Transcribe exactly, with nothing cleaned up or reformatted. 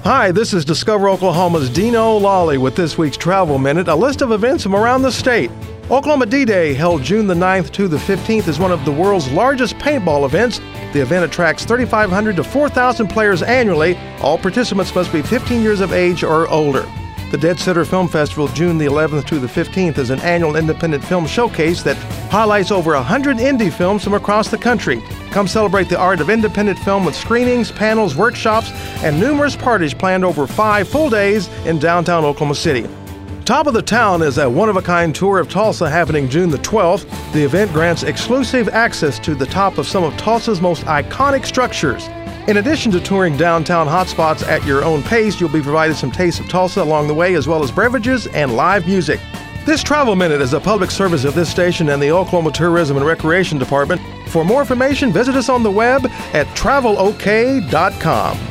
Hi, this is Discover Oklahoma's Dino Lawley with this week's Travel Minute, a list of events from around the state. Oklahoma D-Day, held June the ninth to the fifteenth, is one of the world's largest paintball events. The event attracts thirty-five hundred to four thousand players annually. All participants must be fifteen years of age or older. The Dead Center Film Festival, June the eleventh to the fifteenth, is an annual independent film showcase that highlights over one hundred indie films from across the country. Come celebrate the art of independent film with screenings, panels, workshops, and numerous parties planned over five full days in downtown Oklahoma City. Top of the Town is a one-of-a-kind tour of Tulsa happening June the twelfth. The event grants exclusive access to the top of some of Tulsa's most iconic structures. In addition to touring downtown hotspots at your own pace, you'll be provided some tastes of Tulsa along the way, as well as beverages and live music. This Travel Minute is a public service of this station and the Oklahoma Tourism and Recreation Department. For more information, visit us on the web at travel o k dot com.